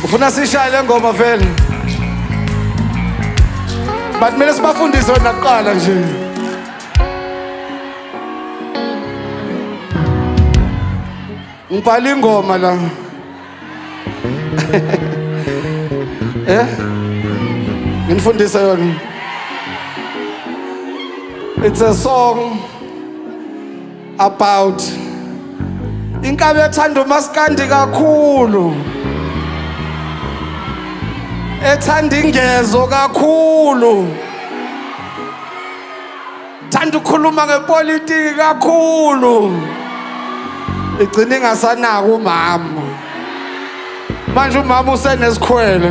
Ufuna sishaye le ngoma vele. But mina sibafundise wena kuqala nje. Ngibhala ingoma la. Ngifundisa yona. It's a song about inkabe ethanda umaskandi kakhulu. Ethanda ingezo kakhulu. Thanda ukukhuluma ngepolitiki kakhulu. Igcina ingasanaka umama. Manje umama usenesikhwele.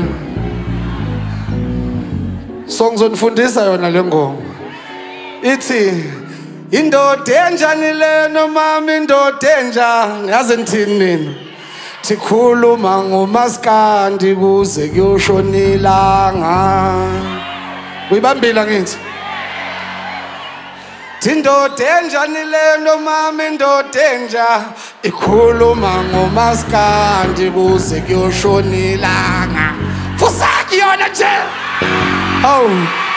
So ngizonifundisa yona le ngoma. Ithi indoda enjani lena mama indoda enjani yazi nithini nina sikhuluma ngomaskandi kuze kuyoshonilanga uyibambila ngithi indoda enjani lena mama indoda enja ikhuluma ngomaskandi kuze kuyoshonilanga fusaki yona nje oh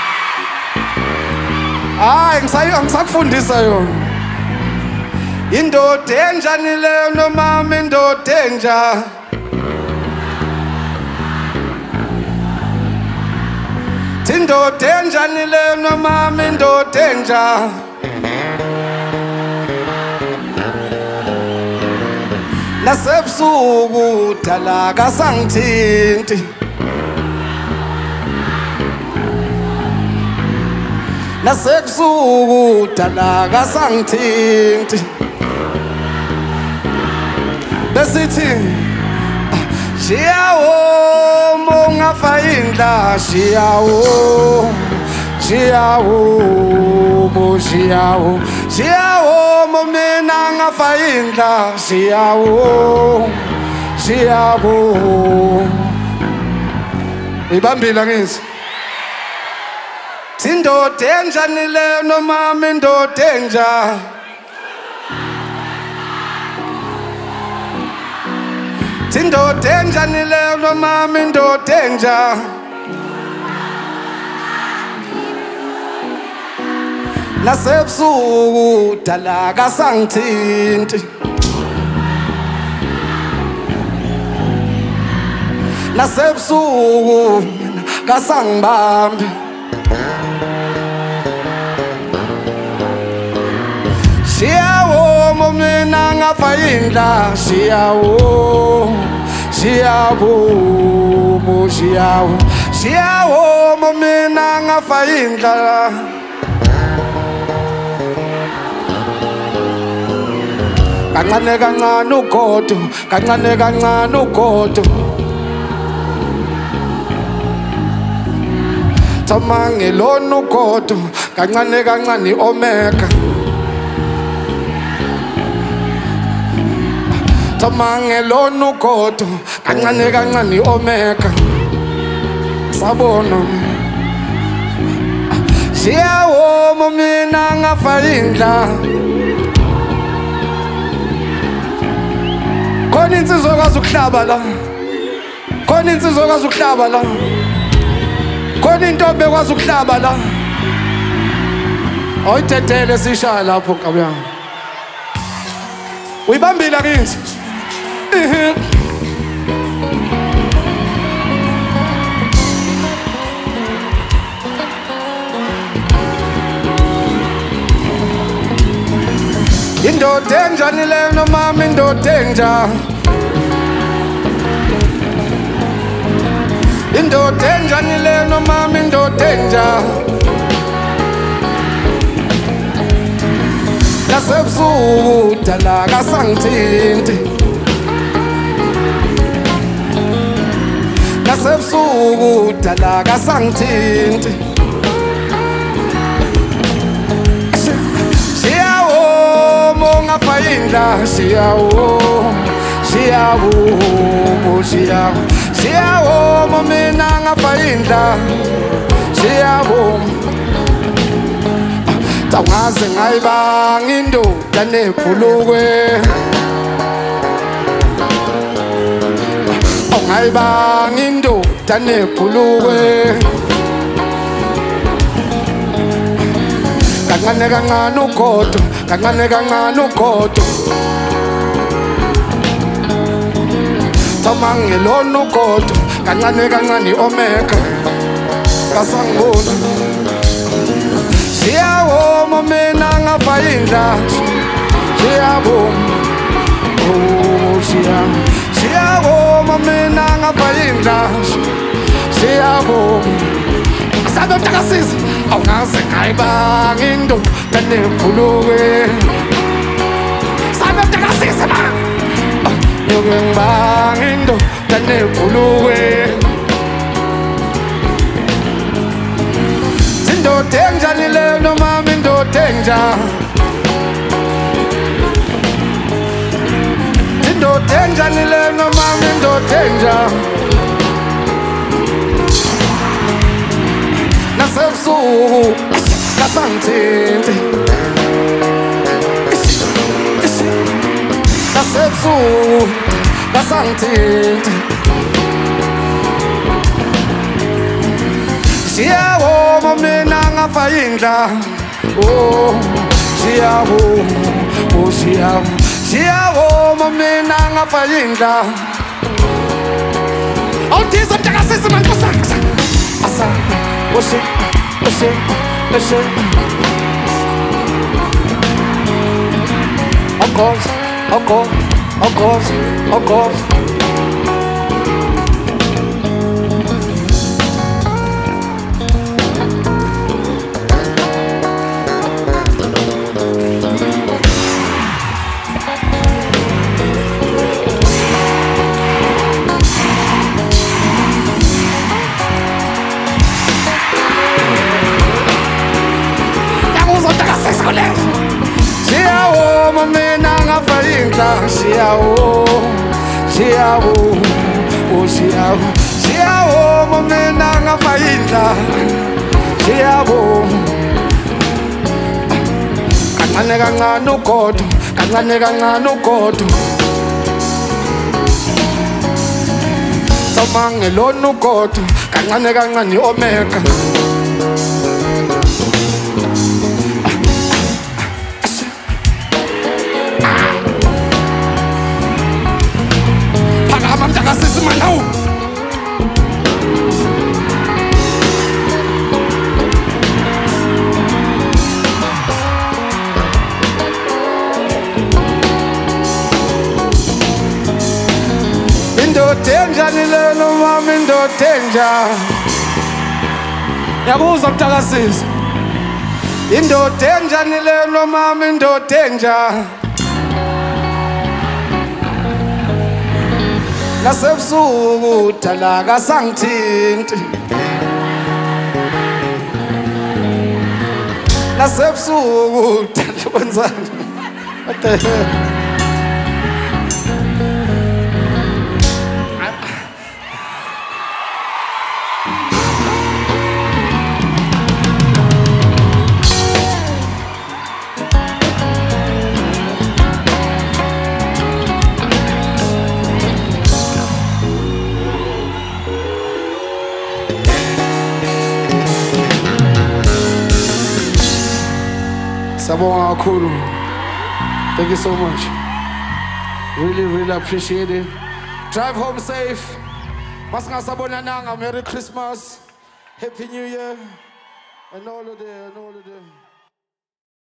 ay ngisakufundisa yona indoda enjani leyo nomama indoda enja indoda enjani leyo nomama indoda enja nasebusuku dala kasangithinti nasebusuku dala kasangithinti besithi shiyawo mongafa indla shiyawo shiyawo mo shiyawo shiyawo momina ngafa indla shiyawo shiyawo ibambila ngithi indoda enjani leyo nomama indoda enja indoda enjani leyo nomama indoda enja nasebusuku dala kasangithinti nasebusuku kasangibambi shiyawo momina ngafa indla shiyawo shiyawo mo shiyawo shiyawo momina ngafa indla kancane kancane ugodo kancane kancane ugodo Tamange lona ugodo kancane kancane omega Tamange lona ugodo kancane kancane omega sabona shiyawo momina ngafa indla khona insizwa okwazi ukuhlaba la khona insizwa okwazi ukuhlaba la khona intombi ekwazi ukuhlaba la oyithethele sishaya lapho kabuyanga uyibambila kithi indoda enjani leyo nomama indoda enja indoda enjani leyo nomama indoda enja nasebusuku dala kasangithinti nasebusuku dala kasangithinti mongafa indla shiyawo shiyawo mo shiyawo shiyawo momina ngafa indla shiyawo Tawaze ngayibanga indoda nebhulukwe ongayibanga tanebhuluwe kancane kancane ugodo kancane kancane ugodo thoma ngelona ugodo kancane kancane omega kasangibona siyawoma mina ngapha indlazi siyawoma siyawoma mina ngapha indlazi siyawoma sadotakasisa awungaze ngayibanga into tanebhuluwe sadotakasisa ma yoke ngibanga into tanebhuluwe indoda enjani leyo nomama indoda enjani indoda enjani leyo nomama indoda enjani nasebusuku kasangithinte nasebusuku kasangithinte siyawoma mina ngapha indlazi oh siyawoma oh siyawoma mina ngapha indlazi awuthiza mntakasisi mankosaksa asa Oshé, encore. Siyawoma mina ngapha indlazi siyawoma mina ngapha indlazi siyawoma kancane kancane ugodo kancane kancane ugodo thoma ngelona ugodo kancane kancane omega Mntakasisi manawu indoda enjani leyo nomama indoda enjani yabuza mntakasisi indoda enjani leyo nomama indoda enjani nasebusuku dala kasangithinti nasebusuku dala wenzani what the hell Sabonga kakhulu. Thank you so much. Really appreciate it. Drive home safe. Masingasabonananga. Merry Christmas. Happy New Year. And all of the